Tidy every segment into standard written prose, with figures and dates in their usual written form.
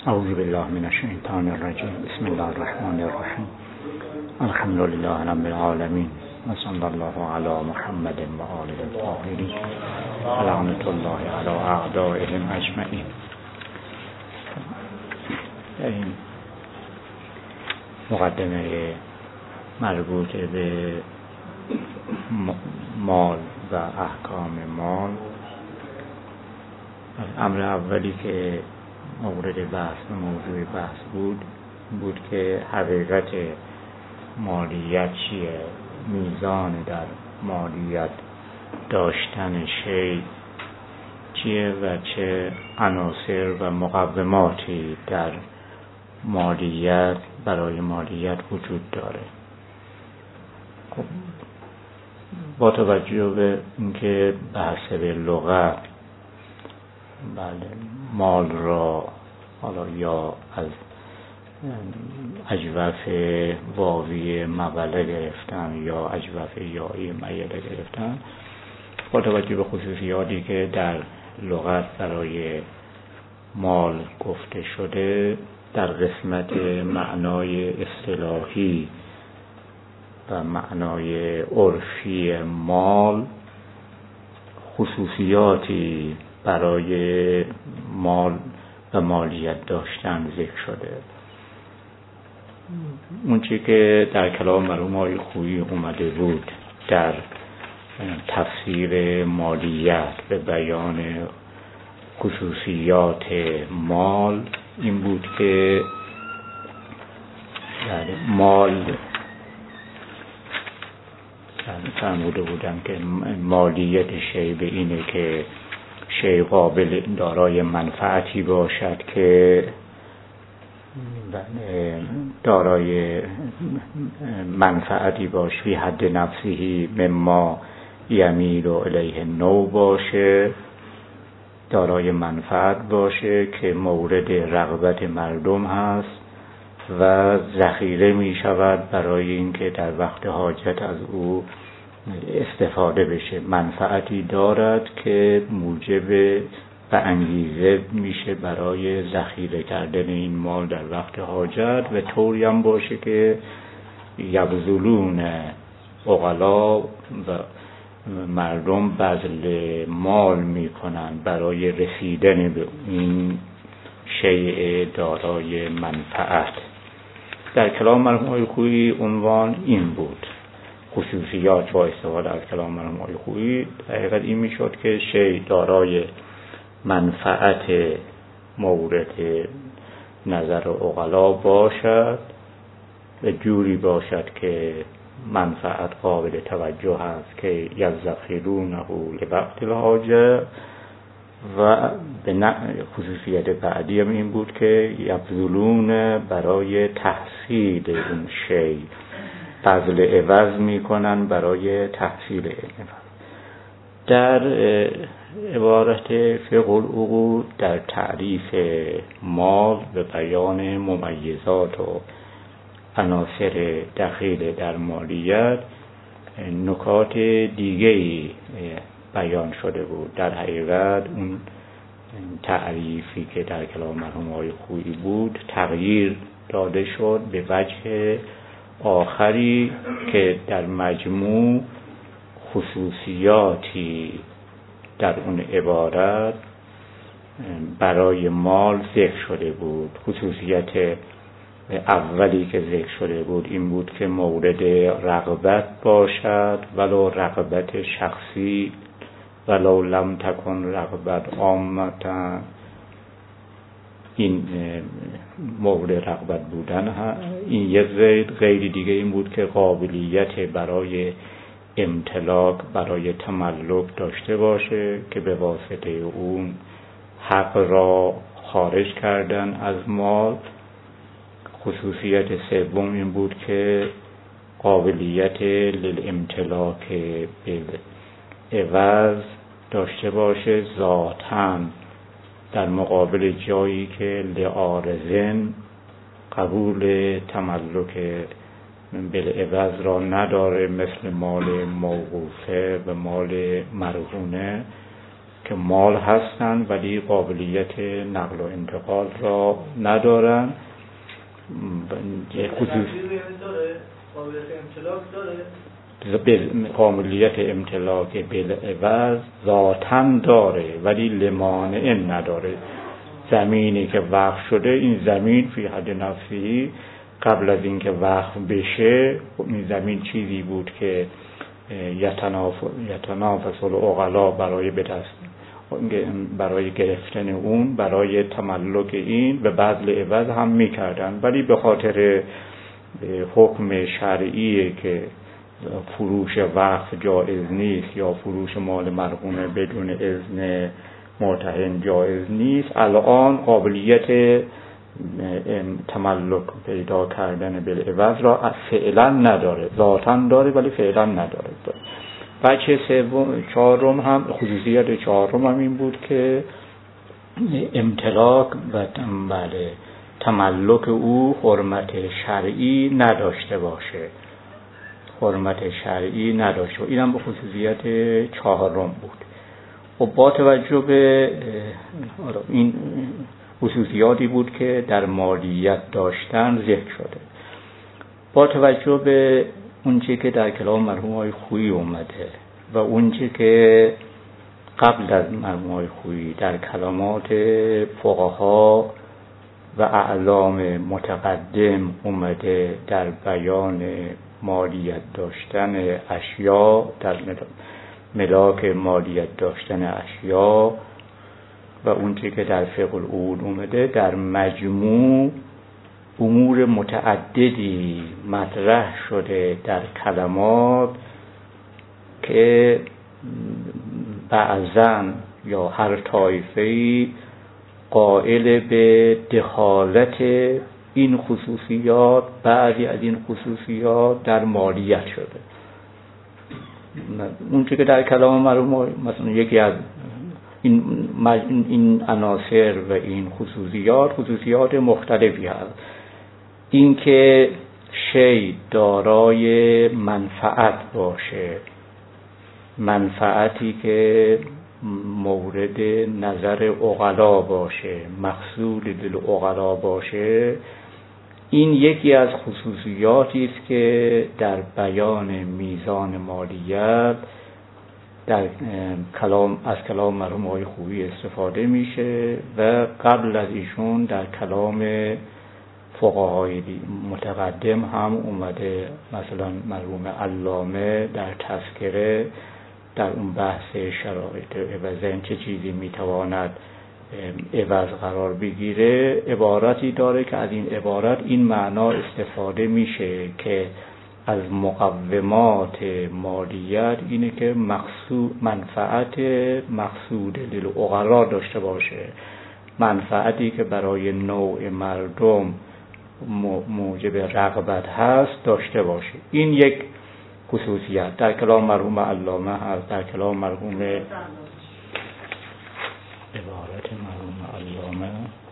اعوذ بالله من الشیطان الرجیم. بسم الله الرحمن الرحیم. الحمد لله رب العالمین و صلی الله علی محمد و آله الطاهرین و لعنة الله علی اعدائهم اجمعین. در این مقدمه مربوط به مال و احکام مال، امر اولی که مورد بحث و موضوع بحث بود که حقیقت مالیت چیه، میزان در مالیت داشتن شی چیه و چه عناصر و مقوماتی در مالیت برای مالیت وجود داره. خب با توجه به اینکه بحث به لغت مال را حالا یا از اجوف واوی مبله گرفتن یا اجوف یایی میله گرفتن، با توجه به خصوصیاتی که در لغت برای مال گفته شده، در قسمت معنای اصطلاحی و معنای عرفی مال خصوصیاتی برای مال و مالیت داشتن ذکر شده. اون چی که در کلام مرحوم آقای خویی اومده بود در تفسیر مالیت به بیان خصوصیات مال این بود که مال فرموده بودن که مالیت شی به اینه که شی قابل دارای منفعتی باشد که دارای منفعتی باشه فی حد نفسه مما یمیل الیه نو باشه، دارای منفعت باشه که مورد رغبت مردم هست و ذخیره می شود برای اینکه در وقت حاجت از او استفاده بشه. منفعتی دارد که موجب و انگیزه میشه برای ذخیره کردن این مال در وقت حاجت و طوری هم باشه که یبذلون عقلا و مردم بذل مال میکنن برای رسیدن به این شیء دارای منفعت. در کلام مرحوم آقای خویی عنوان این بود، خصوصیات با استفاده از کلام مرحوم آقای خویی حقیقت این میشد که شی دارای منفعت مورد نظر عقلا باشد و جوری باشد که منفعت قابل توجه است که یذخرونه لوقت الحاجه، و به خصوصیت بعدی هم این بود که یبذلون برای تحصیل اون شی، بذل عوض میکنن برای تحصیل عوض. در عبارت فقه العقود در تعریف مال به بیان ممیزات و عناصر دخیل در مالیت نکات دیگه‌ای بیان شده بود. در حقیقت اون تعریفی که در کلام مرحوم آقای خویی بود تغییر داده شد به وجه آخری که در مجموع خصوصیاتی در اون عبارت برای مال ذکر شده بود. خصوصیت اولی که ذکر شده بود این بود که مورد رغبت باشد، ولو رغبت شخصی، ولو لم تکن رغبت عامتا. این مورد رغبت بودن این یک غیر دیگه این بود که قابلیت برای امتلاک، برای تملک داشته باشه که به واسطه اون حق را خارج کردن از مال. خصوصیت سوم این بود که قابلیت للامتلاک بالعوض داشته باشه ذاتاً در مقابل جایی که لعارضن قبول تملک بالعوض را نداره، مثل مال موقوفه و مال مرهونه که مال هستند ولی قابلیت نقل و انتقال را ندارن. قابلیت امتلاک بالعوض ذاتاً داره ولی لمانع نداره. زمینی که وقف شده، این زمین فی حد نفسی قبل از اینکه وقف بشه این زمین چیزی بود که یتنافس العقلا برای گرفتن اون، برای تملک این به بذل عوض هم میکردن، ولی به خاطر حکم شرعی که فروش وقف جایز نیست یا فروش مال مرهونه بدون اذن مرتهن جایز نیست، الان قابلیت تملک پیدا کردن بالعوض را فعلا نداره. ذاتاً داره ولی فعلا نداره. بچه چهارم هم، خصوصیت چهارم هم این بود که امتلاک و تملک او حرمت شرعی نداشته باشه. حرمت شرعی نداشته. این هم به خصوصیت چهارم بود. و با توجه به این خصوصیاتی بود که در مالیت داشتن ذکر شده، با توجه به اونچه که در کلام مرحوم آقای خویی اومده و اونچه که قبل از مرحوم آقای خویی در کلمات فقها و اعلام متقدم اومده در بیان مالیت داشتن اشیا، در ملاک مالیت داشتن اشیا و اونچه که در فقه العقود اومده، در مجموع امور متعددی مطرح شده در کلمات که بعضن یا هر طایفه‌ای قائل به دخالت این خصوصیات، بعضی از این خصوصیات در مالیت شده. اونچه که در کلام مرحوم مثلا یکی از این عناصر و این خصوصیات مختلفی هست. این که شی دارای منفعت باشه، منفعتی که مورد نظر عقلا باشه، مقصود دل عقلا باشه، این یکی از خصوصیاتی است که در بیان میزان مالیت در از کلام مرحوم آقای خویی استفاده میشه و قبل از ایشون در کلام فقهای متقدم هم اومده. مثلا مرحوم علامه در تذکره در اون بحث شرایط عوض چه چیزی میتواند عوض قرار بگیره عبارتی داره که از این عبارت این معنا استفاده میشه که از مقومات مالیت اینه که منفعت مقصود للعقلا داشته باشه، منفعتی که برای نوع مردم موجب رغبت هست داشته باشه. این یک خصوصیت در کلام مرحوم علامه هست. در کلام مرحوم عبارت مرحوم علامه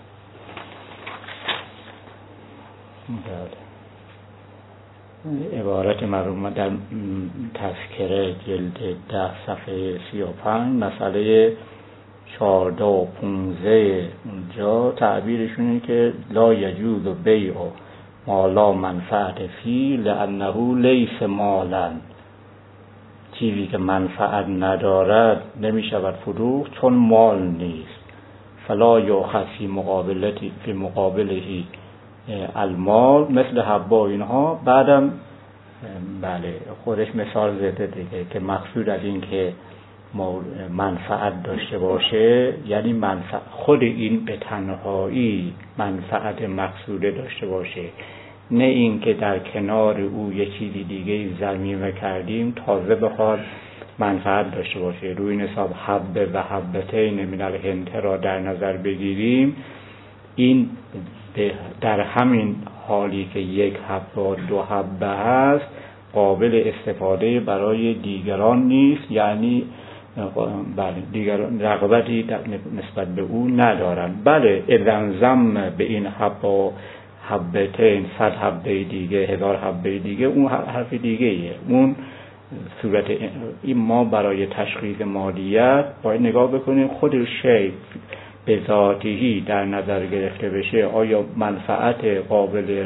عبارت مرحوم در تذکره جلد 10 صفحه 35 مسئله 14 و 15 اونجا تعبیرشون اینه که لا یجوز بیع ما لا منفعت فی لانه لیس مالا، چیزی که منفعت ندارد نمیشود فروخت چون مال نیست. فلا یؤخذ فی مقابلهی المال مثل حبا. اینها بعدم بله خودش مثال زده دیگه که مقصود از این که منفعت داشته باشه یعنی خود این به تنهایی منفعت مقصوده داشته باشه، نه این که در کنار او یه چیزی دیگه ضمیمه کردیم تازه بخواد منفعت داشته باشه. روی حساب حبه و حبتین من الهنت را در نظر بگیریم، این در همین حالی که یک حبه و 2 حبه هست قابل استفاده برای دیگران نیست، یعنی بله دیگران رغبتی نسبت به او ندارن. بله اذن ضم به این حبه حبتین 100 حبه دیگه 1000 حبه دیگه اون حرف دیگه ایه، اون صورت این ما برای تشخیص مالیت باید نگاه بکنیم خود شی به ذاتهی در نظر گرفته بشه آیا منفعت قابل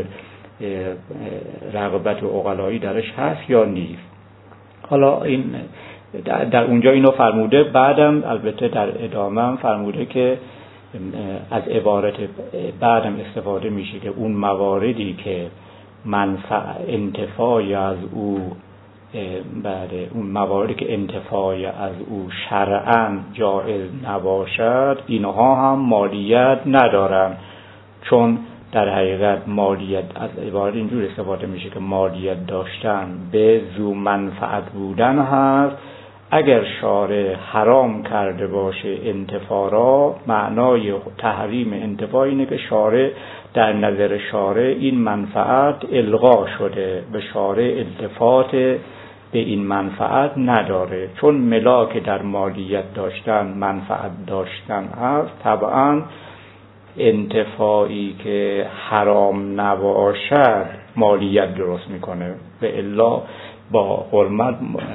رغبت و عقلایی درش هست یا نیست. حالا این در اونجا اینو فرموده، بعدم البته در ادامه فرموده که از عبارت بعدم استفاده میشه که اون مواردی که انتفاع از او اون مواردی که انتفاع از او شرعاً جائز نباشد اینها هم مالیت ندارن، چون در حقیقت مالیت از عبارت اینجور استفاده میشه که مالیت داشتن به ذو منفعت بودن هست. اگر شارع حرام کرده باشه انتفاع را، معنای تحریم انتفاع اینه که شارع در نظر شارع این منفعت الغا شده، به شارع التفات به این منفعت نداره. چون ملاک در مالیت داشتن منفعت داشتن هست، طبعا انتفاعی که حرام نباشد مالیت درست میکنه، به الا با حرمت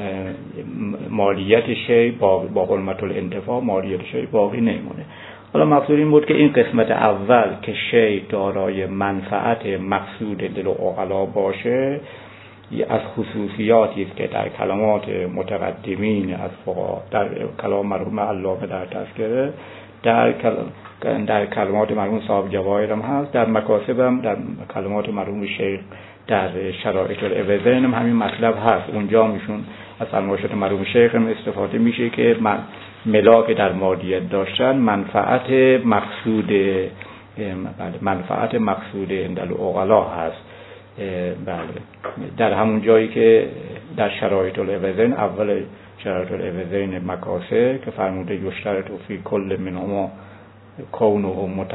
مالیت شی با حرمت الانتفاع مالیت شی باقی نمیمونه. حالا مقصود این بود که این قسمت اول که شی دارای منفعت مقصود دل و عقلا باشه از خصوصیاتی است که در کلمات متقدمین از فقها، در کلام مرحوم علامه در تذکره، در کلمات مرحوم صاحب جواهر هم هست، در مکاسب هم در کلمات مرحوم شیخ در شرایط العوضین هم همین مطلب هست. اونجا میشون از فرمایشات مرحوم شیخ هم استفاده میشه که ملاک در مالیت داشتن منفعت مقصود اندل عقلا هست. بله، در همون جایی که در شرایط العوضین، اول شرایط العوضین مکاسب که فرموده یشترط فی کل منهما کونه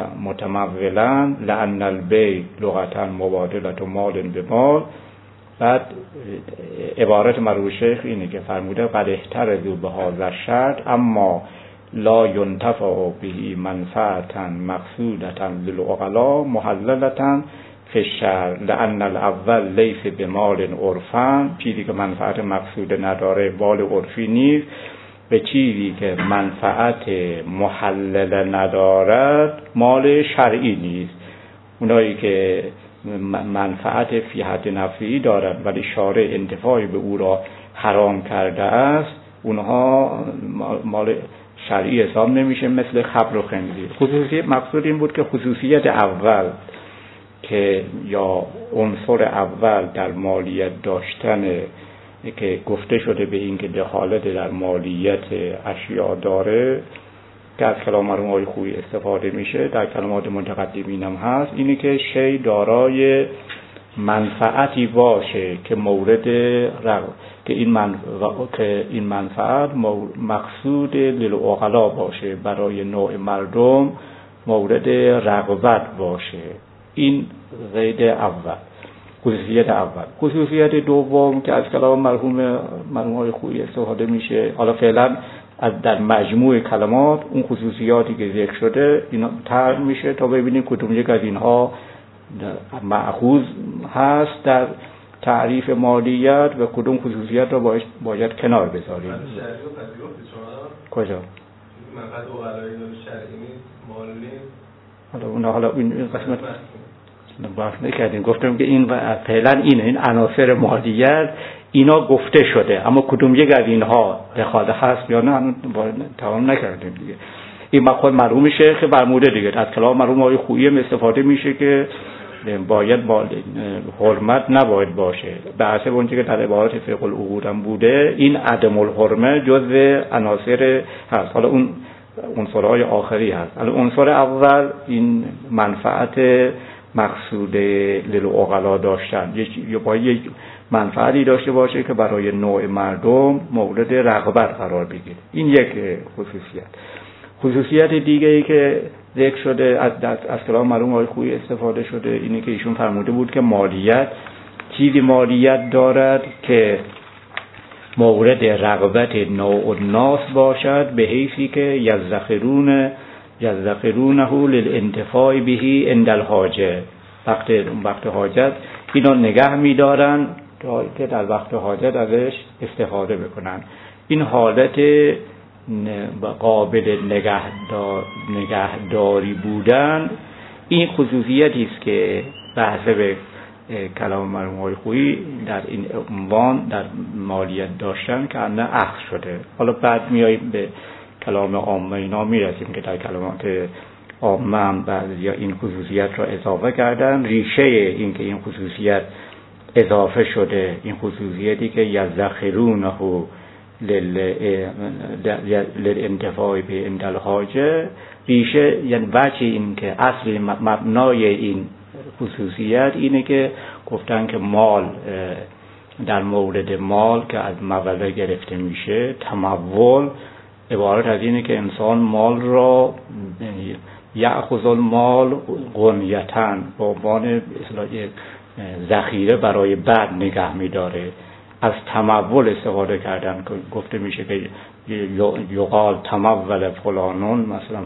متمولا لأن البیع لغتا مبادلة مال به مال. بعد عبارت مرحوم شیخ اینه که فرموده قد احترزوا بهذا الشرط اما لا ينتفع به منفعة مقصودة للعقلاء محللة فی الشرع لأن الاول لیس بمال عرفا، چیزی که منفعت مقصود نداره مال عرفی نیست، به چیزی که منفعت محلل ندارد مال شرعی نیست. اونایی که منفعت فی حد نفعی دارد ولی شارع انتفاعی به او را حرام کرده است، اونها مال شرعی حساب نمیشه، مثل خمر و خنزیر. خصوصیت مقصود این بود که خصوصیت اول که یا عنصر اول در مالیت داشتن که گفته شده به این که دخالت در مالیت اشیاء داره، که از کلام مرحوم آقای خویی استفاده میشه، در کلمات متقدمین هم هست، اینه که شی دارای منفعتی باشه که مورد که این منفعت مقصود للعقلا باشه، برای نوع مردم مورد رغبت باشه. این قید اول، خصوصیت اول. خصوصیت دوم که از کلام مرحوم آقای خویی استفاده میشه، حالا فعلا در مجموع کلمات اون خصوصیاتی که ذکر شده اینا طرح میشه تا ببینیم کدوم یک از اینها مأخوذ هست در تعریف مالیت و کدوم خصوصیت رو باید کنار بذاریم. کجا؟ منفعت عقلایی شرعی نیست، مال نیست. حالا این قسمت بحث نکردیم، گفتم که این فعلا این عناصر مالیت اینا گفته شده، اما کدوم یک از اینها دخالت هست یا نه تمام نکردیم دیگه. این خود مرحوم شیخ فرموده دیگه، از کلام مرحوم آقای خویی استفاده میشه که باید حرمت نباید باشه. به حسب اونچه که در عبارت فقه العقود هم بوده، این عدم الحرمه جزء عناصر هست. حالا اون عنصرهای آخری هست. حالا عنصر اول این منفعت مقصود للعقلا داشتن، یا باید یک منفعتی داشته باشه که برای نوع مردم مورد رغبت قرار بگیره. این یک خصوصیت. خصوصیت دیگه ای که ذکر شده از کلام مرحوم آقای خویی استفاده شده اینه که ایشون فرموده بود که مالیت چیزی مالیت دارد که مورد رغبت نوع الناس باشد، به حیثی که یذخرونه للانتفاع به عند الحاجه، وقت حاجت اینا نگه می‌دارن که در وقت حاجت ازش استفاده بکنن. این حالت قابل نگهداری بودن این خصوصیتی است که بحث به کلام مرحوم آقای خویی در این عنوان در مالیت داشتن که نه اخذ شده. حالا بعد میاییم به کلام عامه اینا میرسیم که در کلمات عامه هم بعضیا این خصوصیت را اضافه کردن. ریشه این که این خصوصیت اضافه شده، این خصوصیتی که یذخرونه للانتفاع به عند الحاجه، ریشه یعنی وجه این که اصل مبنای این خصوصیت اینه که گفتن که مال در مورد مال که از مولد گرفته میشه، تمول عبارت از اینه که انسان مال را یأخذ المال غنیتن به عنوان ذخیره برای بعد نگه میداره. از تمول استفاده کردن که گفته میشه که یقال تمول فلانون، مثلا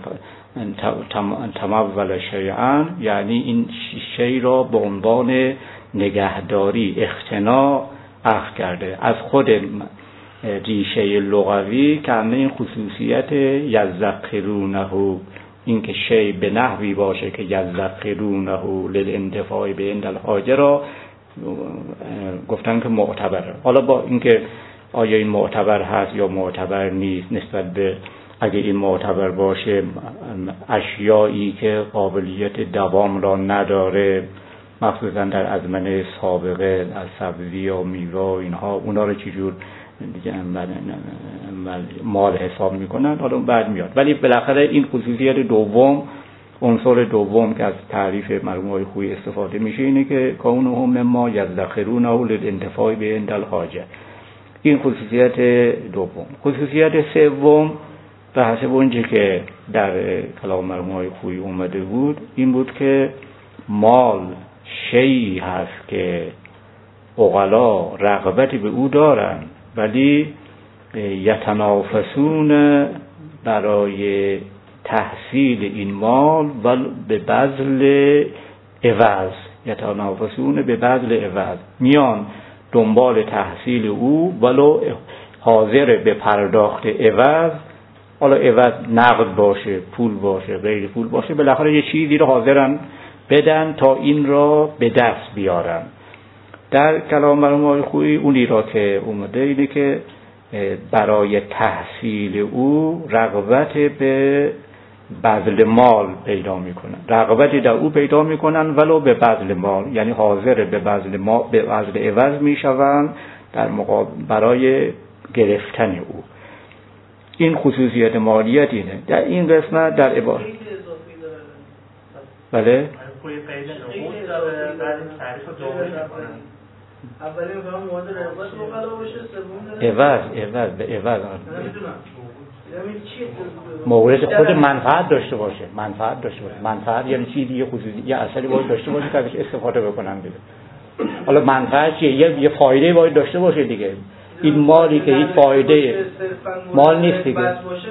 تمول شیئا، یعنی این شی را به عنوان نگهداری اقتناع اخذ کرده. از خود ریشه لغوی که همه این خصوصیت یذخرونه، این که شی به نحوی باشه که یذخرونه للانتفاع به عند الحاجه را گفتن که معتبره. حالا با اینکه آیا این معتبر هست یا معتبر نیست، نسبت به اگه این معتبر باشه اشیایی که قابلیت دوام را نداره، مخصوصا در ازمنه سابقه از سبزی و میوه و اینها، اونا رو چجور مال حساب میکنن، حالا بعد میاد. ولی بالاخره این خصوصیت دوم، عنصر دوم که از تعریف مرحوم آقای خویی استفاده میشه اینه که کونه مما یذخرونه للانتفاع به عند الحاجه. این خصوصیت دوم. خصوصیت سوم به حسب اونچه که در کلام مرحوم آقای خویی اومده بود این بود که مال شیئی هست که عقلا رغبتی به او دارن، ولی یتنافسون برای تحصیل این مال و به بذل عوض، یتنافسون به بذل عوض، میان دنبال تحصیل او ولو حاضر به پرداخت عوض. حالا عوض نقد باشه، پول باشه، غیر پول باشه، بالاخره یه چیزی رو حاضرن بدن تا این را به دست بیارن. در کلام مرحوم آقای خویی اونی را که اومده اینه که برای تحصیل او رغبت به بذل مال پیدا میکنن، رغبتی در او پیدا میکنن ولو به بذل مال، یعنی حاضر به بذل مال، به بذل عوض میشوند در برای گرفتن او. این خصوصیت مالیت اینه. در این قسمت در عبارت بله اولی میگم مواد رغبت رو قلا باشه، سوم داره عوض به عوض مورد خود منفعت داشته باشه، منفعت یعنی چیزی دیگه خصوصی یه اثری باید داشته باشه که ازش استفاده بکنن دیگه. حالا منفعت چیه؟ یه فایده باید داشته باشه دیگه. این مالی که هیچ فایده مال نیست دیگه،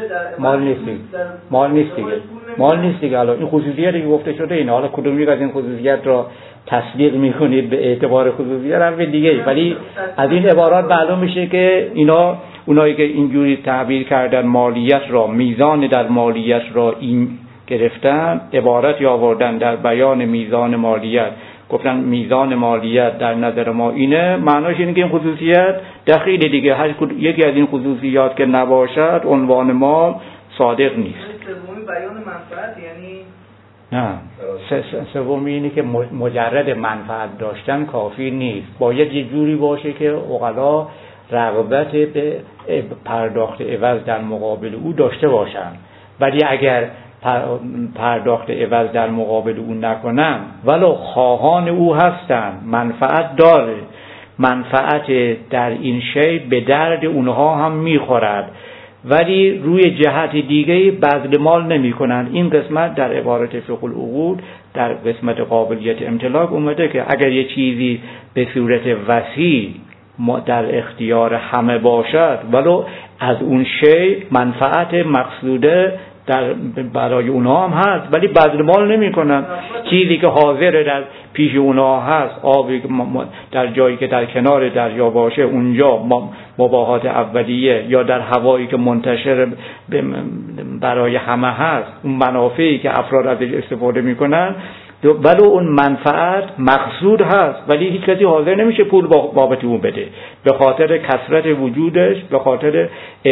مال نیست دیگه. حالا این خصوصیتی که گفته شده اینه، حالا کدوم یک از این خصوصیت را تصدیق میکنید به اعتبار خصوصیت هم دیگه، ولی از این عبارات معلوم میشه که اونایی که اینجوری تعبیر کردن مالیت را، میزان در مالیت را این گرفتن، عبارتی آوردن در بیان میزان مالیت، گفتن میزان مالیت در نظر ما اینه، معناش اینه که این خصوصیت دخیل دیگه، هر یکی از این خصوصیات که نباشد عنوان مال صادق نیست. سومی بیان منفعت، یعنی نه، سومی اینه که مجرد منفعت داشتن کافی نیست، باید یه جوری باشه که عقلا رغبت به پرداخت عوض در مقابل او داشته باشن. ولی اگر پرداخت عوض در مقابل او نکنن ولو خواهان او هستن، منفعت داره، منفعت در این شی به درد اونها هم میخورد، ولی روی جهت دیگه بذل مال نمی کنن. این قسمت در عبارت فقه العقود در قسمت قابلیت امتلاک اومده که اگر یه چیزی به صورت وسیع در اختیار همه باشد ولو از اون شی منفعت مقصوده برای اونها هم هست، ولی بذل مال نمیکنن. چیزی که حاضر در پیش اونها هست، آبی در جایی که در کنار دریا باشه اونجا مباحات اولیه، یا در هوایی که منتشر برای همه هست، اون منافعی که افراد ازش استفاده میکنن، ولو اون منفعت مقصود هست، ولی هیچ کسی حاضر نمیشه پول بابت اون بده، به خاطر کثرت وجودش، به خاطر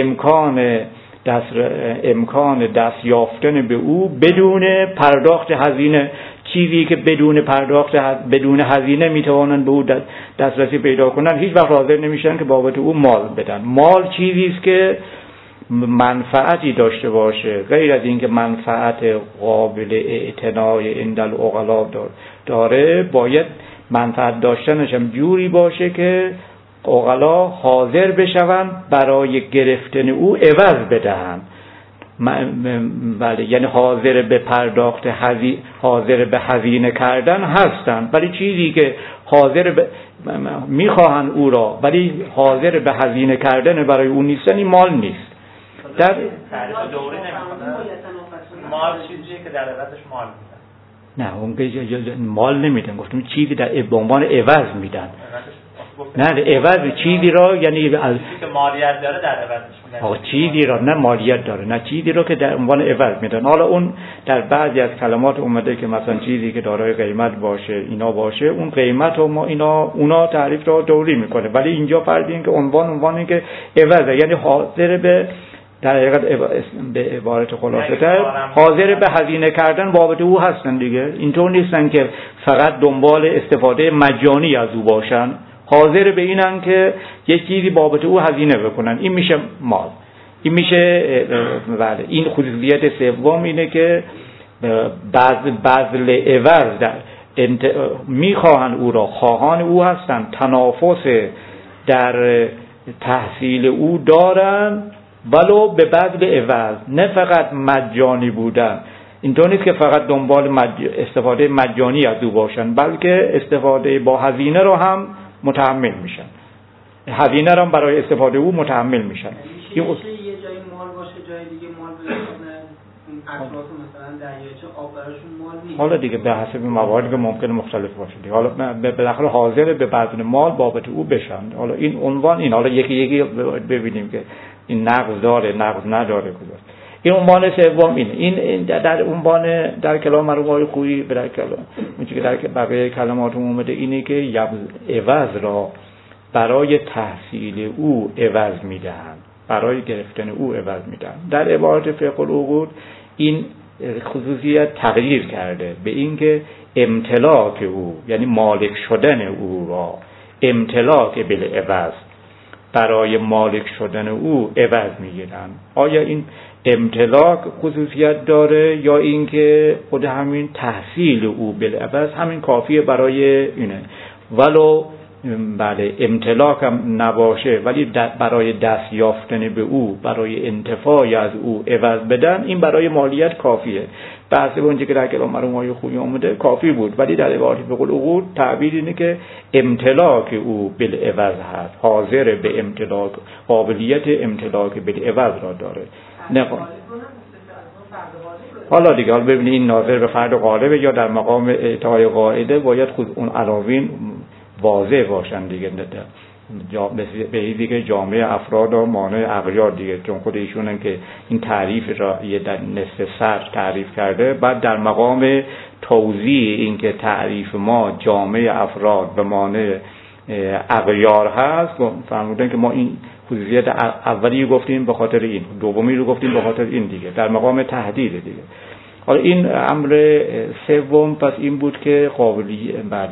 امکان دست یافتن به او بدون پرداخت هزینه. چیزی که بدون هزینه میتوانند به او دسترسی پیدا کنند، هیچ وقت حاضر نمیشن که بابت او مال بدن. مال چیزی است که منفعتی داشته باشه، غیر از اینکه منفعت قابل اعتنای عند العقلا داره، باید منفعت داشتنش هم جوری باشه که عقلا حاضر بشوند برای گرفتن او عوض بدهند. بله، یعنی حاضر به پرداخت حاضر به هزینه کردن هستند، ولی چیزی که میخواهند او را ولی حاضر به هزینه کردن برای او نیستن، این مال نیست. در تعریف دوری نمی‌کنه. مال چیزیه که در عوضش مال میدن. نه، اون که مال نمیدن، گفتم چیزی به عنوان عوض میدن. نه، عوض چیزی را، یعنی که مالیت داره در عوضش میدن. چیزی را نه مالیت داره، نه چیزی را که در عنوان عوض میدن. حالا اون در بعضی از کلمات اومده که مثلا چیزی که دارای قیمت باشه، اینا باشه، اون قیمت و اونا تعریف را دوری میکنه، ولی اینجا فرض این که عنوانی که عوضه، یعنی حاضر به، در حقیقت به عبارت خلاصه تر، حاضر به هزینه کردن بابت او هستن دیگه. اینطور نیستن که فقط دنبال استفاده مجانی از او باشن، حاضر به اینن که یک چیزی بابت او هزینه بکنن. این میشه مال. این میشه بله. این خصوصیت سوم اینه که بذل عوض میخواهن او را، خواهان او هستن، تنافس در تحصیل او دارن، ولو به بذل عوض، نه فقط مجانی بودن. اینطور نیست که فقط دنبال استفاده مجانی از او باشن، بلکه استفاده با هزینه رو هم متحمل میشن، هزینه رو هم برای استفاده او متحمل میشن. یه جایی مال باشه، جای دیگه مال باشه، این اطراف مثلا دریاچه آب براشون مال نیست. حالا دیگه به حسب مواردی که ممکنه مختلف باشه دیگه. حالا بالاخره حاضر به بذل مال بابت او بشن. حالا این عنوان، این حالا یکی ببینیم که این نقض داره، نقض نداره کجاست. این عنوان سوم اینه. این در عنوان در کلام مرحوم خویی در کلام میگه که در بقیه کلمات اومده اینه که عوض را برای تحصیل او عوض میدهند، برای گرفتن او عوض میدهند. در عبارت فقه العقود این خصوصیت تغییر کرده به اینکه امتلاک او، یعنی مالک شدن او را، امتلاک بالعوض، برای مالک شدن او عوض میگیرن. آیا این امتلاک خصوصیت داره یا اینکه خود همین تحصیل او بالعوض همین کافیه برای اینه؟ ولو بله امتلاک هم نباشه ولی برای دست یافتن به او، برای انتفاع از او عوض بدن، این برای مالیت کافیه. بحث اونجا که در کلام مرحوم خویی اومده کافی بود، ولی در عبارت فقه العقود تعبیر اینه که امتلاک او بالعوض هست، حاضر به امتلاک، قابلیت امتلاک بالعوض را داره. نه حالا دیگه حالا ببینید این ناظر به فرد غالبه یا در مقام اعطای قاعده باید خود اون علاوین واضح باشن دیگه، به این دیگه جامعه افراد و مانع اغیار دیگه، چون خود ایشونن که این تعریف را یه در نصف سطر تعریف کرده، بعد در مقام توضیح این که تعریف ما جامعه افراد به مانع اغیار هست، فرمودن که ما این خصوصیت اولی گفتیم به خاطر این، دومی رو گفتیم به خاطر این دیگه، در مقام تهدید دیگه. حالا این امر سوم پس این بود که قابلیت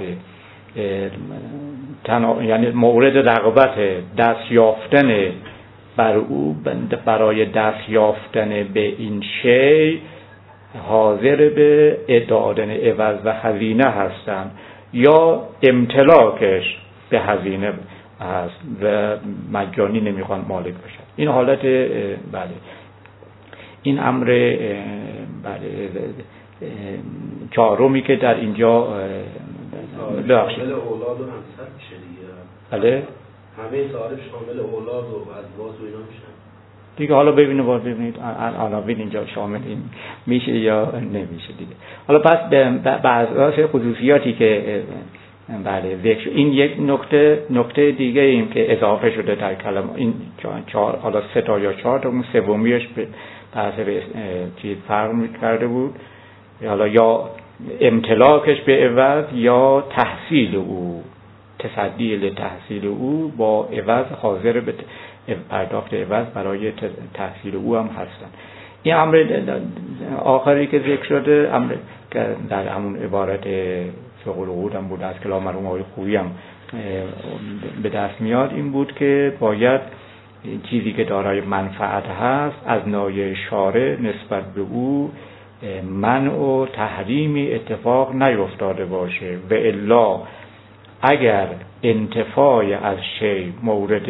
یعنی مورد رغبت دست یافتن بر او، برای دست یافتن به این شی حاضر به دادن عوض و هزینه هستند یا امتلاکش به هزینه هست و مجانی نمیخوان مالک بشن. این حالت بله این امر بله چهارمی که در اینجا بخشید شامل اولاد و همسر میشه دیگه. بله همه صاحب شامل اولاد و ازواج و اینا میشن. دیگه حالا ببینید عناوین اینجا شامل این میشه یا نمیشه دیگه. حالا پس به اساس خصوصیاتی که بله ذکر، این یک نکته دیگه ایم که اضافه شده در کلمه این 4 حالا 3 تا یا 4 تا، اون سومیش به حسب چیز فرق کرده بود، حالا یا امتلاکش به عوض یا تحصیل او، تصدی لتحصیل او با عوض حاضر به پرداخت عوض برای تحصیل او هم هستن. این امر آخری که ذکر شده، امر که در همون عبارت فقه العقود هم بود، از کلام مرحوم آقای خویی هم به دست میاد، این بود که باید چیزی که دارای منفعت هست از ناحیه شارع نسبت به او منع و تحریمی اتفاق نیفتاده باشه، و الا اگر انتفاع از شی مورد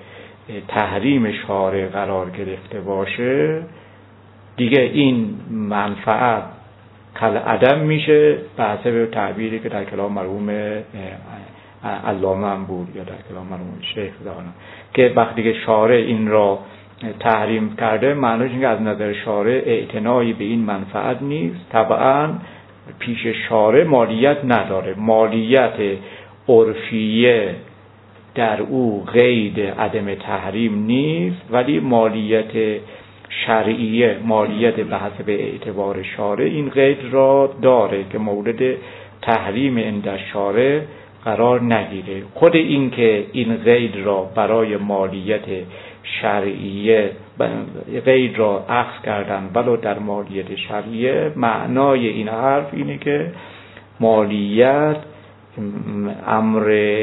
تحریم شارع قرار گرفته باشه، دیگه این منفعت کل عدم میشه، به حسب تعبیری که در کلام مرحوم علامه هم بود یا در کلام مرحوم شیخ زاهد، که وقتی که شارع این را تحریم کرده، معنیش اینه که از نظر شارع اعتنایی به این منفعت نیست. طبعا پیش شارع مالیت نداره، مالیت عرفیه در او قید عدم تحریم نیست، ولی مالیت شرعیه، مالیت به حسب اعتبار شارع این قید را داره که مورد تحریم عند شارع قرار نگیره. خود این که این قید را برای مالیت شرعیه قید را اخذ کردن ولو در مالیت شرعیه، معنای این حرف اینه که مالیت امر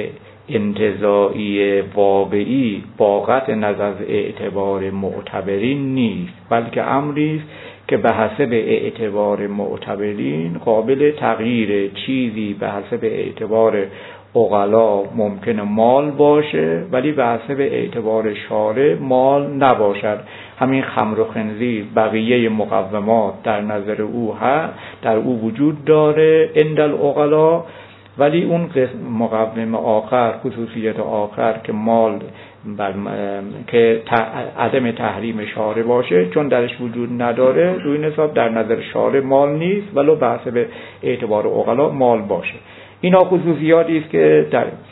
انتزاعی واقعی با قطع نظر از اعتبار معتبرین نیست، بلکه امری است که به حسب اعتبار معتبرین قابل تغییر. چیزی به حسب اعتبار عقلا ممکن مال باشه ولی به حسب اعتبار شارع مال نباشد. همین خمر و خنزیر بقیه مقومات در نظر او در او وجود داره عند العقلا، ولی اون مقوم آخر، خصوصیت آخر که مال که عدم تحریم شارع باشه، چون درش وجود نداره، روی نسبت در نظر شارع مال نیست ولو به حسب اعتبار عقلا مال باشه. اینا خصوصیاتی است که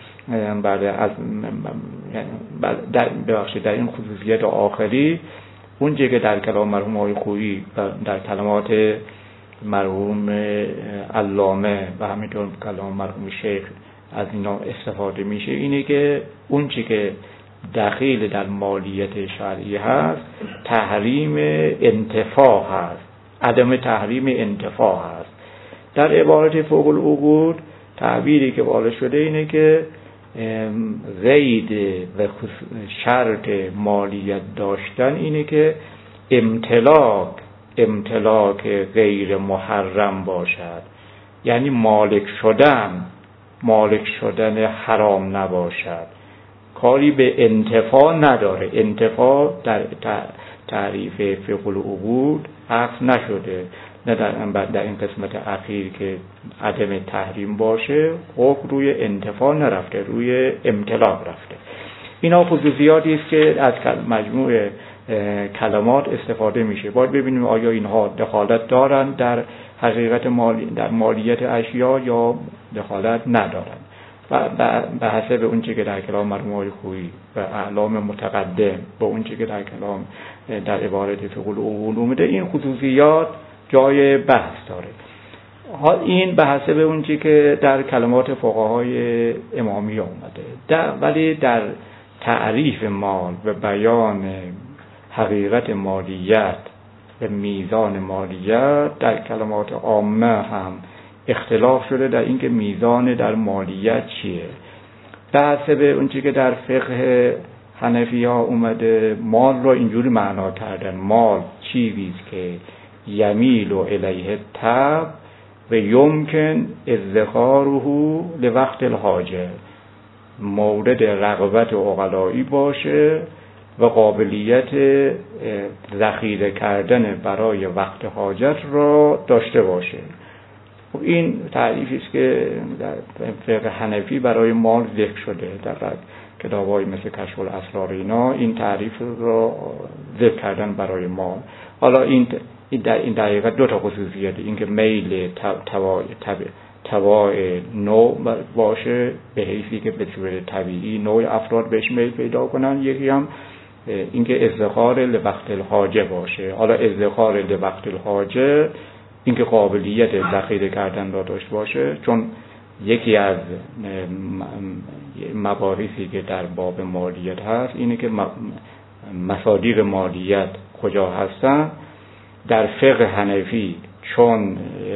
در این خصوصیت آخری اونجا که در کلام مرحوم آقای خویی و در کلمات مرحوم علامه و همینطور کلام مرحوم شیخ از اینا استفاده میشه، اینه که اون چی که دخیل در مالیت شرعی هست تحریم انتفاع هست، عدم تحریم انتفاع هست. در عبارت فوق العقود تعبیری که وارد شده اینه که قید و شرط مالیت داشتن اینه که امتلاک غیر محرم باشد، یعنی مالک شدن حرام نباشد، کاری به انتفاع نداره. انتفاع در تعریف فقه العقود عکس نشده، نه در این قسمت اخیر که عدم تحریم باشه، حکم روی انتفاع نرفته، روی امتلاک رفته. اینا خصوصیاتی است که از مجموع کلمات استفاده میشه. باید ببینیم آیا اینها دخالت دارن در حقیقت در مالیت اشیا یا دخالت ندارن. و به حسب اون چیزی که در کلام مرحوم آقای خویی و اعلام متقدم با اون چیزی که در کلام در عبارت فقه العقود اومده، این خصوصیات جای بحث داره. این به حسب اون چیزی که در کلمات فقهای امامی اومده، ولی در تعریف مال و بیان حقیقت مالیت و میزان مالیت در کلمات عامه هم اختلاف شده در اینکه میزان در مالیت چیه. به حسب اون چیزی که در فقه حنفی ها اومده، مال را اینجوری معنا کردن: مال چیزی است که یمیل الیه الطبع و یمکن ادخاره لوقت الحاجه، مورد رغبت عقلایی باشه و قابلیت ذخیره کردن برای وقت حاجت را داشته باشه. این تعریفی است که در فقه حنفی برای مال ذکر شده. در کتاب‌های مثل کشف الاسرار اینا این تعریف رو ذکر کردن برای مال. حالا این در حقیقت دو تا خصوصیت، اینکه میل تبع نوع باشه به حیثی که به صورت طبیعی نوع افراد بهش میل پیدا کنن، یکی هم اینکه ازدخار لوقت الحاجه باشه. حالا ازدخار لوقت الحاجه اینکه قابلیت ذخیره کردن را داشته باشه، چون یکی از مباحثی که در باب مالیت هست اینه که مصادیق مالیت کجا هستن. در فقه حنفی چون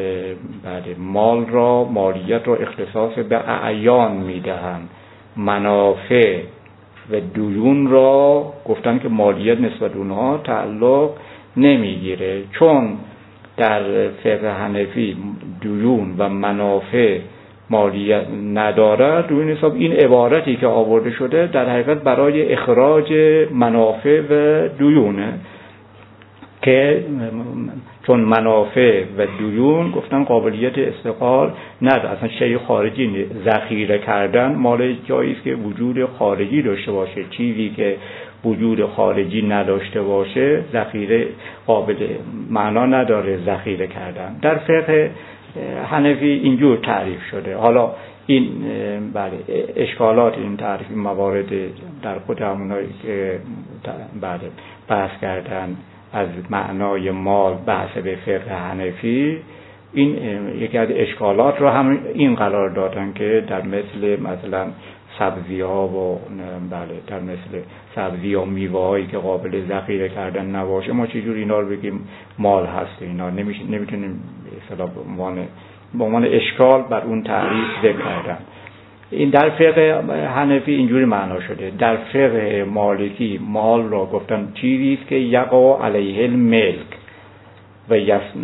مالیت را اختصاص به اعیان میدهن، منافع و دیون را گفتن که مالیت نسبت اونها تعلق نمیگیره. چون در فقه حنفی دیون و منافع مالیت ندارد، روی حساب این عبارتی که آورده شده در حقیقت برای اخراج منافع و دیونه، که چون منافع و دیون گفتن قابلیت استقلال نداره، اصلا شیء خارجی ذخیره کردن مال جایی است که وجود خارجی داشته باشه. چیزی که وجود خارجی نداشته باشه ذخیره قابل معنا نداره ذخیره کردن. در فقه حنفی اینجور تعریف شده. حالا این اشکالات این تعریف موارد در خود همونایی که بحث کردن از معنای مال بحث به فقه حنفی، این یکی از اشکالات رو هم این قرار دادن که در مثلا سبزی ها و در مثل سبزی و میوه هایی که قابل ذخیره کردن نباشه ما چجور اینا رو بگیم مال هست. اینا نمیتونیم به عنوان اشکال بر اون تعریف ذکر کردن. این در فقه حنفی اینجوری معنا شده. در فقه مالکی مال را گفتن چیزی است که یقع علیه الملک و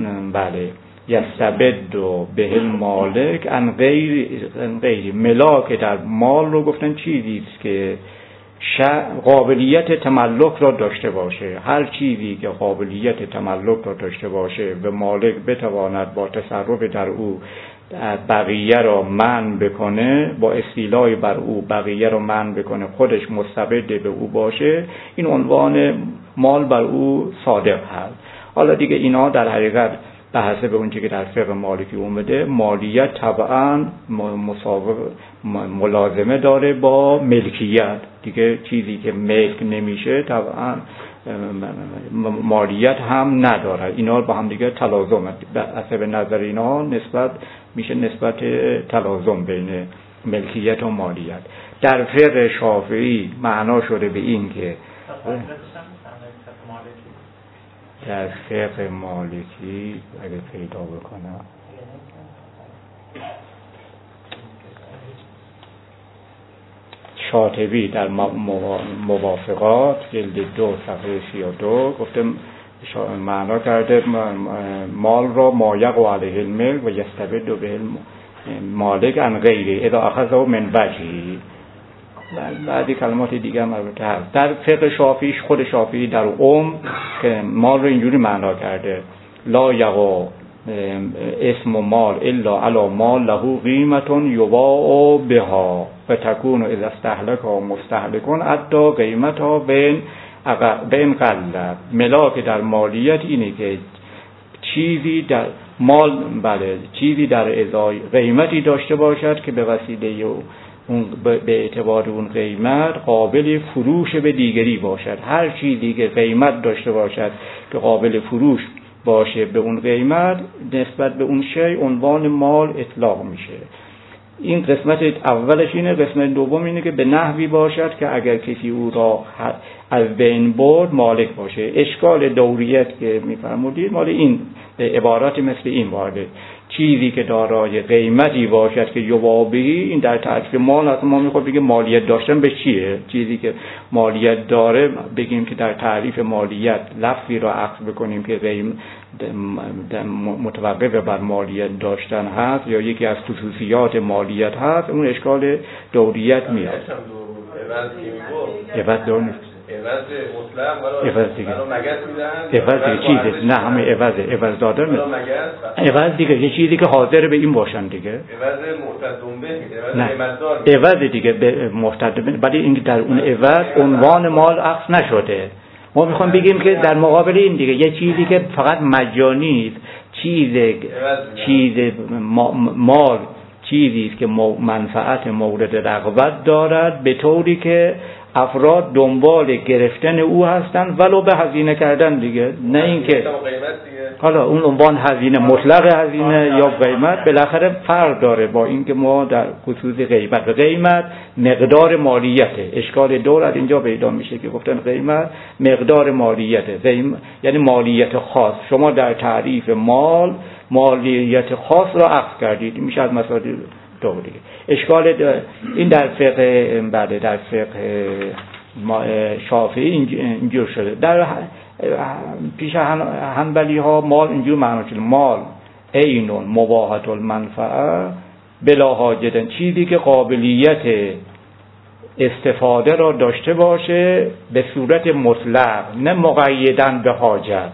یستبد به المالک عن غیر ملاک. در مال رو گفتن چیزی است که قابلیت تملک را داشته باشه. هر چیزی که قابلیت تملک را داشته باشه و مالک بتواند با تصرف در او بقیه را منع بکنه، با استیلای بر او بقیه را منع بکنه، خودش مستبد به او باشه، این عنوان مال بر او صادق هست. حالا دیگه اینا در حقیقت به حسب اونچه که در فقه مالکی اومده مالیت طبعا ملازمه داره با ملکیت. دیگه چیزی که ملک نمیشه طبعا مالیت هم نداره. اینا با هم دیگه تلازم، به حسب نظر اینا نسبت تلازم بین ملکیت و مالیت. در فقه شافعی معنا شده به این که در فقه مالکی اگه پیدا بکنم شاطبی در موافقات جلد 2 صفحه 32 گفته معنا کرده مال را ما یقع علیه الملک و یستبد به المالک عن غیره اذا اخذه من وجهه. بعدی کلمات دیگه هم البته هست. در فقه شافعی خود شافعی در که مال رو اینجوری معنا کرده لا یقع اسم مال الا علی مال له قیمت یباع بها و تکون اذا استهلک و مستهلکون حتی قیمتها بین قلت. ملاک در مالیت اینه که چیزی در مال چیزی در ازای قیمتی داشته باشد که به وسیله اون به اعتبار اون قیمت قابل فروش به دیگری باشد. هر چیزی که قیمت داشته باشد که قابل فروش باشه به اون قیمت نسبت به اون شی عنوان مال اطلاق میشه. این قسمت اولش اینه. قسمت دوم اینه که به نحوی باشد که اگر کسی او را از بین برد مالک باشه. اشکال دوریت که میفرمودید مال این عبارات مثل این وارده. چیزی که دارای قیمتی باشد که یوابهی، این در تعریف مال هست. ما میخواد بگیم مالیت داشتن به چیه؟ چیزی که مالیت داره بگیم که در تعریف مالیت لفظی را اخذ بکنیم که متوقف بر مالیت داشتن هست یا یکی از خصوصیات مالیت هست، اون اشکال دوریت میاد. عوض دور نیست. عوض مطلق عوض دیگه مگس میدن عوض دیگه چیزه نه همه عوض دادن عوض دیگه یه چیزی که حاضر به این باشن دیگه عوض مرتد دنبه میده نه قیمتدار عوض دیگه به مرتد ولی این در اون عوض عنوان مال اخذ نشده. ما میخوام بگیم که در مقابل این دیگه یه چیزی که فقط مجانی است چیز مال چیزی است که منفعت مورد رغبت دارد به طوری که افراد دنبال گرفتن او هستند ولو به هزینه کردن دیگه، نه اینکه حالا اون عنوان هزینه مطلق هزینه یا قیمت بالاخره فرق داره با اینکه ما در خصوص قیمت مقدار مالیته. اشکال دولت اینجا پیدا میشه که گفتن قیمت مقدار مالیته، یعنی مالیت خاص. شما در تعریف مالیت خاص را اخذ کردید، میشه از مسائل دو دیگه. اشکال این در فقه در فقه شافعی اینجور شده. در پیش حنبلی ها مال اینجور معنا شده، مال عین مباحة المنفعه بلا حاجت، چیزی که قابلیت استفاده را داشته باشه به صورت مطلق، نه مقیدن به حاجت.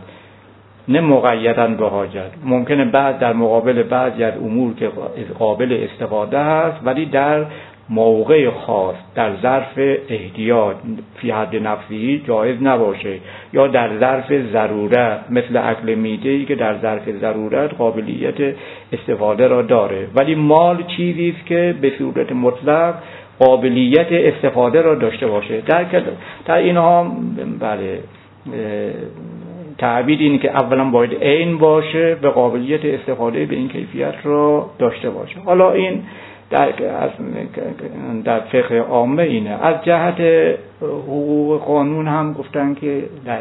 ممکنه بعد در مقابل بعضی از امور که قابل استفاده هست ولی در موقع خاص در ظرف احتیاج فی حد نفسی جایز نباشه، یا در ظرف ضرورت مثل اکل میته‌ای که در ظرف ضرورت قابلیت استفاده را داره. ولی مال چیزی است که به صورت مطلق قابلیت استفاده را داشته باشه. در اینها بله تعبیر اینه که اولا باید عین باشه به قابلیت استفاده به این کیفیت را داشته باشه. حالا این در فقه عامه اینه. از جهت حقوق قانون هم گفتن که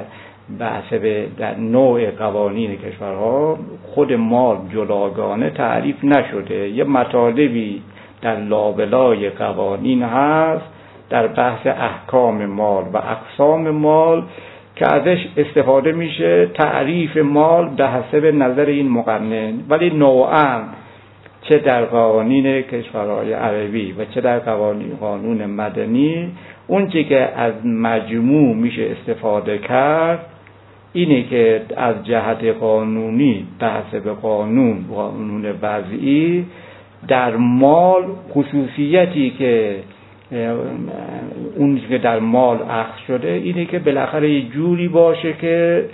در نوع قوانین کشورها خود مال جداگانه تعریف نشده. یه مطالبی در لابلای قوانین هست در بحث احکام مال و اقسام مال که ازش استفاده میشه تعریف مال به حسب نظر این مقنن، ولی نوعاً چه در قوانین کشورهای عربی و چه در قانون مدنی اون چی که از مجموع میشه استفاده کرد اینه که از جهت قانونی به حسب قانون وضعی در مال خصوصیتی که اون که در مال اخذ شده اینه که بالاخره یه جوری باشه که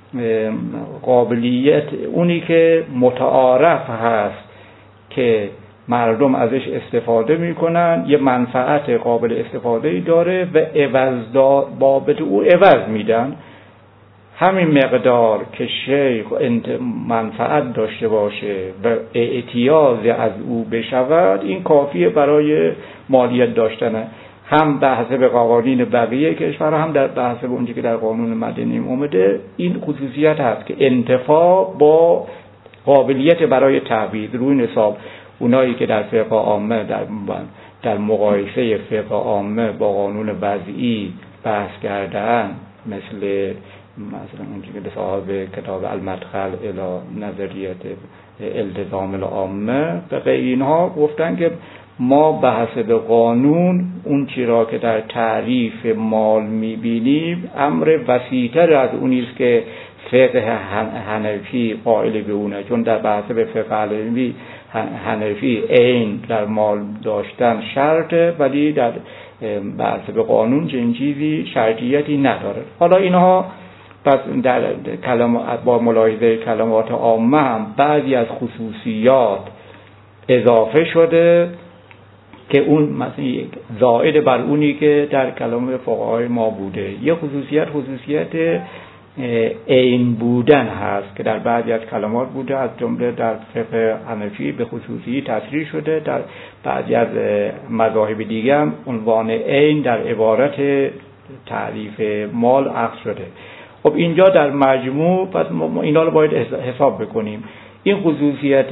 قابلیت اونی که متعارف هست که مردم ازش استفاده میکنن یه منفعت قابل استفاده‌ای داره و عوض بابت او عوض میدن. همین مقدار که شیء منفعت داشته باشه و اعتیاض از او بشود این کافیه برای مالیت داشتنه، هم به حسب قوانین بقیه کشورها هم به حسب اونجایی که در قانون مدنی اومده. این خصوصیت هست که انتفاع با قابلیت برای تعویض روی نصاب. اونایی که در فقه عامه در مقایسه فقه عامه با قانون وضعی بحث کردن مثلا اونجایی که صاحب کتاب المدخل الی نظریت التزام العامه و اینها گفتن که ما به حسب قانون اون چی را که در تعریف مال میبینیم امر وسیع‌تر از اونی است که فقه حنفی قائل به اونه، چون در بحث به فقه حنفی عین در مال داشتن شرطه ولی در بحث به قانون چنین چیزی شرطیتی نداره. حالا اینها پس در با ملاحظه کلمات عامه هم بعضی از خصوصیات اضافه شده که اون مثلا زائد بر اونی که در کلام فقهای ما بوده. یه خصوصیت عین بودن هست که در بعضی از کلمات بوده، از جمله در فقه حنفی به خصوصی تصریح شده، در بعضی از مذاهب دیگه هم عنوان عین در عبارت تعریف مال اخذ شده. خب اینجا در مجموع پس ما اینا رو باید حساب بکنیم. این خصوصیت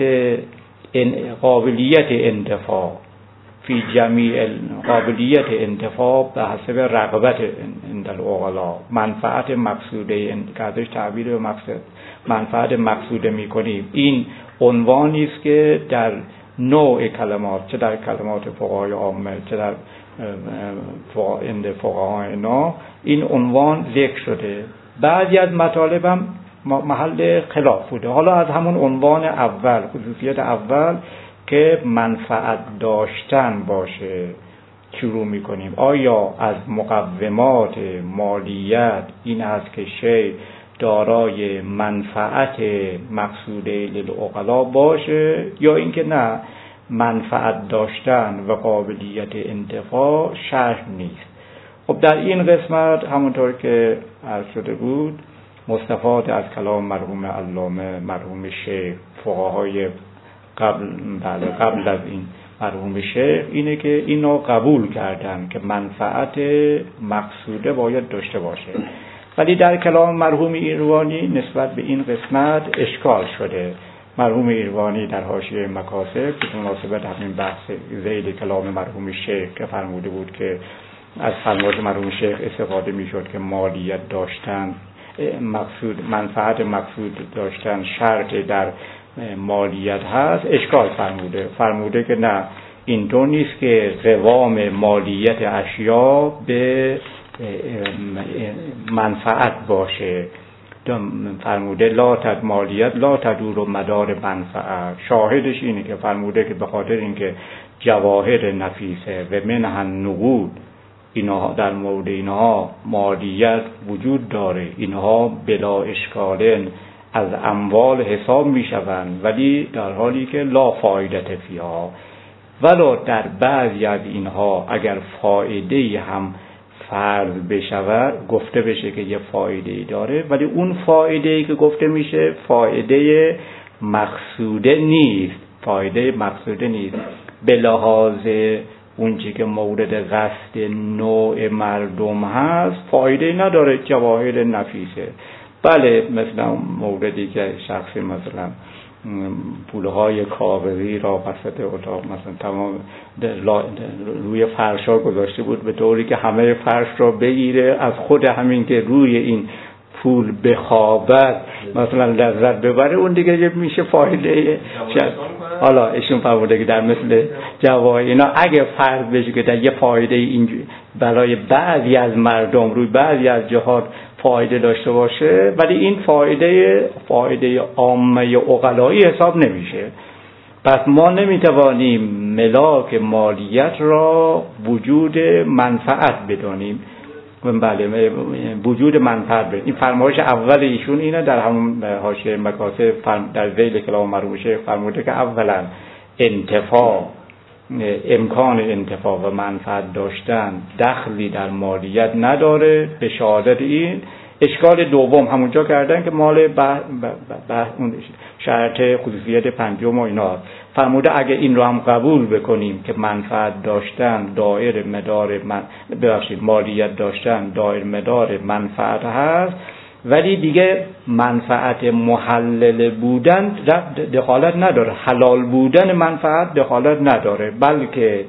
قابلیت انتفاع فی جمیع قابلیت انتفاع به حسب رغبت العقلاء، منفعت مقصوده که ازش تعبیر منفعت مقصوده میکنیم، این عنوانی است که در نوع کلمات، چه در کلمات فقهای عامه چه در فقها اینا این عنوان ذکر شده. بعضی از مطالب هم محل خلاف بوده. حالا از همون عنوان اول، خصوصیت اول که منفعت داشتن باشه شروع میکنیم. آیا از مقومات مالیت این است که شی دارای منفعت مقصوده للعقلا باشه، یا اینکه نه، منفعت داشتن و قابلیت انتفاع شرط نیست؟ خب در این قسمت همونطور که عرض شده بود، مستفاد از کلام مرحوم علامه مرحوم شیخ، فقهای قبل از این مرحوم شیخ، اینه که اینو قبول کردن که منفعت مقصوده باید داشته باشه. ولی در کلام مرحوم ایروانی نسبت به این قسمت اشکال شده. مرحوم ایروانی در حاشیه مکاسب به مناسبت همین بحث ذیل کلام مرحوم شیخ که فرموده بود که از فرمایش مرحوم شیخ استفاده میشد که مالیت داشتن منفعت مقصود داشتن شرط در مالیت هست، اشکال فرموده که نه، اینطور نیست که قوام مالیت اشیا به منفعت باشه. فرموده لا تد مالیت لا تدور مدار منفعت. شاهدش اینه که فرموده که به خاطر اینکه جواهر نفیسه و منها نقود، اینها در مورد اینها مالیت وجود داره، اینها بلا اشکالن از اموال حساب می شوند، ولی در حالی که لا فایدت فیها، ولو در بعضی از اینها اگر فایده هم فرض بشود، گفته بشه که یه فایده داره، ولی اون فایده که گفته میشه فایده مقصوده نیست. به لحاظ اونچه که مورد قصد نوع مردم هست فایده نداره، جواهر نفیسه. بله، مثلا موردی که شخصی مثلا پولهای کاغذی را وسط اتاق مثلا تمام روی فرشا گذاشته بود به طوری که همه فرش را بگیره، از خود همین که روی این پول بخوابد مثلا لذت ببره، اون دیگه میشه فایده. حالا ایشون فرموده که در مثل جواهر اینا اگه فرض بشه که در یه فایده اینجوری برای بعضی از مردم روی بعضی از جهات فایده داشته باشه، ولی این فایده عامه عقلایی حساب نمیشه. پس ما نمیتوانیم ملاک مالیت را وجود منفعت بدانیم. بله، وجود منفعت بدانیم. این فرمایش اول ایشون اینه. در همون حاشیه مکاسب در ذیل کلام مرحوم شیخ فرموده که اولا انتفاع، امکان انتفاع و منفعت داشتن دخلی در مالیت نداره. به شهادت این اشکال دوم همونجا کردن که مال اون شرط خصوصیت پنجم و اینا فرموده اگه این رو هم قبول بکنیم که منفعت داشتن دایر مدار مالیت داشتن دایر مدار منفعت هست، ولی دیگه منفعت محلل بودن دخالت نداره، حلال بودن منفعت دخالت نداره، بلکه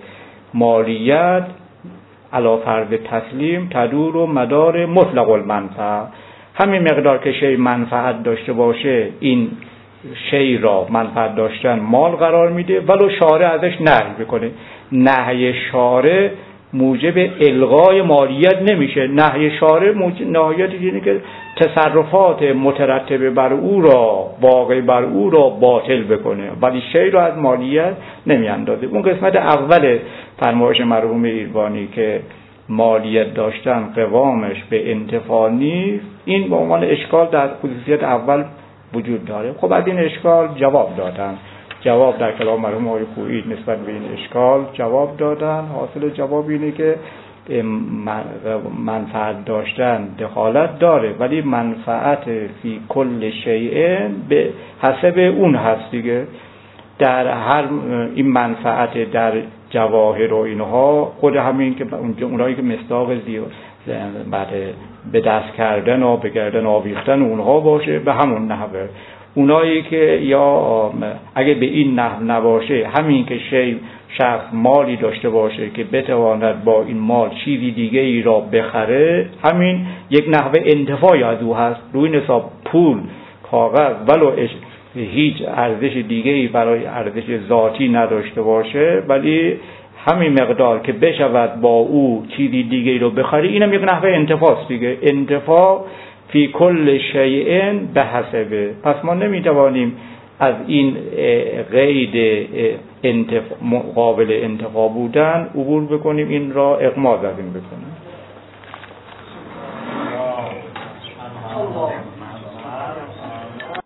مالیت علی فرض تسلیم تدور و مدار مطلق المنفعه. همین مقدار که شی منفعت داشته باشه این شی را منفعت داشتن مال قرار میده، ولو شارع ازش نهی بکنه. نهی شارع موجب الغای مالیت نمیشه. نهی شارع نهایتش اینه که تصرفات مترتب بر او را واقع بر او را باطل بکنه، ولی شی را از مالیت نمیاندازه. اون قسمت اول فرمایش مرحوم ایروانی که مالیت داشتن قوامش به انتفاع نیست، این به عنوان اشکال در خصوصیت اول وجود داره. خب از این اشکال جواب دادن. جواب در کلام مرحوم آقای خویی نسبت به این اشکال جواب دادن. حاصل جواب اینه که منفعت داشتن دخالت داره، ولی منفعت فی کل شیء به حسب اون هست دیگه. در هر این منفعت در جواهر و اینها خود همین که اونایی که مصداق بعد به دست کردن و به گردن آویختن اونها باشه به همون نحوه. اونایی که یا اگه به این نحو نباشه، همین که شخص مالی داشته باشه که بتواند با این مال چیزی دیگه ای را بخره، همین یک نحوه انتفاعی از او هست. روی نصاب پول کاغذ ولو هیچ ارزش دیگه ای برای ارزش ذاتی نداشته باشه، ولی همین مقدار که بشود با او چیزی دیگه رو بخری، اینم یک نحوه انتفاست دیگه. انتفاع فی کل شیء به حسبه. پس ما نمیتوانیم از این قید قابل انتفاع بودن عبور بکنیم، این را اغماض از این بکنیم.